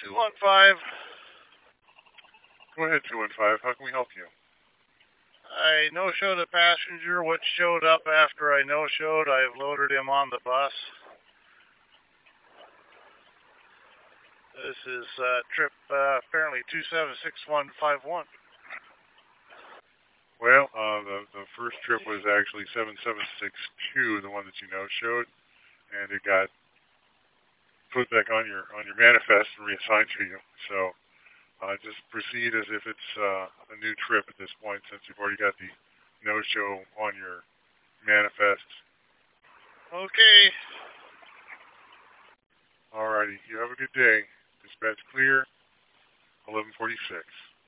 215. Go ahead, 215. How can we help you? I no-showed a passenger which showed up after I no-showed. I've loaded him on the bus. This is trip apparently 276151. Well, the first trip was actually 7762, the one that you no-showed, and it got put back on your manifest and reassigned to you. So just proceed as if it's a new trip at this point, since you've already got the no-show on your manifest. Okay. Alrighty, you have a good day. Dispatch clear, 1146.